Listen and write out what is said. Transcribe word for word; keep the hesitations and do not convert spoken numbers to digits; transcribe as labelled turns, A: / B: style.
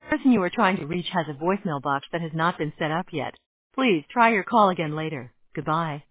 A: The person you are trying to reach has a voicemail box that has not been set up yet. Please try your call again later. Goodbye.